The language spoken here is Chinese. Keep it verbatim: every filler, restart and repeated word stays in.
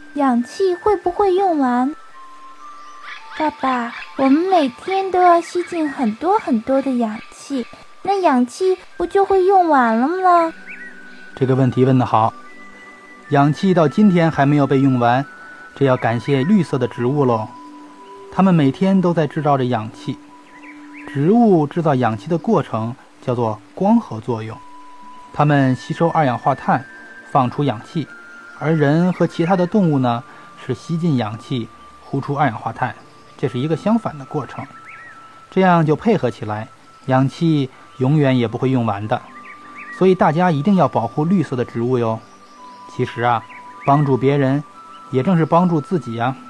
氧气会不会用完？爸爸，我们每天都要吸进很多很多的氧气，那氧气不就会用完了吗？ 这个问题问得好，氧气到今天还没有被用完，这要感谢绿色的植物喽。它们每天都在制造着氧气。植物制造氧气的过程叫做光合作用，它们吸收二氧化碳，放出氧气，而人和其他的动物呢，是吸进氧气，呼出二氧化碳，这是一个相反的过程。这样就配合起来，氧气永远也不会用完的。所以大家一定要保护绿色的植物哟。其实啊，帮助别人也正是帮助自己呀。